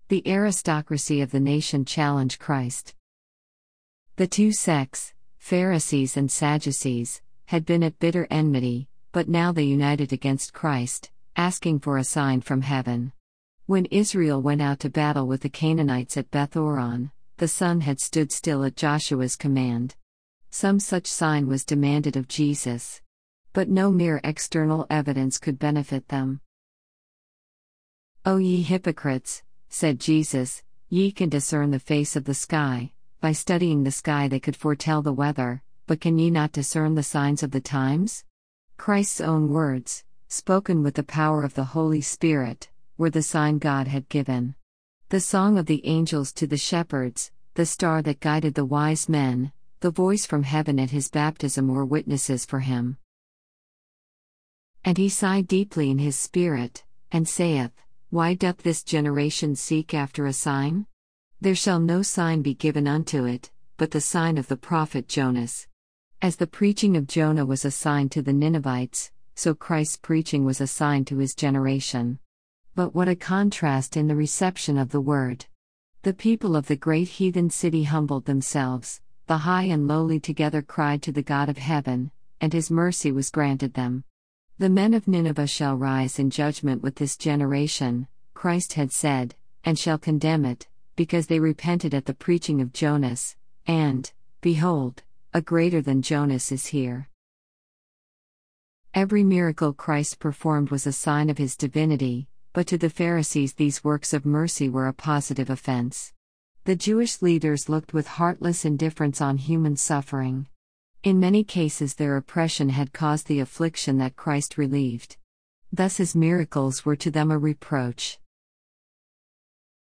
The aristocracy of the nation challenged Christ. The two sects, Pharisees and Sadducees, had been at bitter enmity, but now they united against Christ, asking for a sign from heaven. When Israel went out to battle with the Canaanites at Beth-horon, the sun had stood still at Joshua's command. Some such sign was demanded of Jesus. But no mere external evidence could benefit them. "O ye hypocrites," said Jesus, "ye can discern the face of the sky. By studying the sky they could foretell the weather, but can ye not discern the signs of the times?" Christ's own words, spoken with the power of the Holy Spirit, were the sign God had given. The song of the angels to the shepherds, the star that guided the wise men, the voice from heaven at his baptism were witnesses for him. "And he sighed deeply in his spirit, and saith, Why doth this generation seek after a sign? There shall no sign be given unto it, but the sign of the prophet Jonas. As the preaching of Jonah was a sign to the Ninevites, so Christ's preaching was a sign to his generation. But what a contrast in the reception of the word! The people of the great heathen city humbled themselves, the high and lowly together cried to the God of heaven, and his mercy was granted them. The men of Nineveh shall rise in judgment with this generation, Christ had said, and shall condemn it, because they repented at the preaching of Jonas, and, behold, a greater than Jonas is here. Every miracle Christ performed was a sign of his divinity, but to the Pharisees these works of mercy were a positive offense. The Jewish leaders looked with heartless indifference on human suffering. In many cases their oppression had caused the affliction that Christ relieved. Thus his miracles were to them a reproach.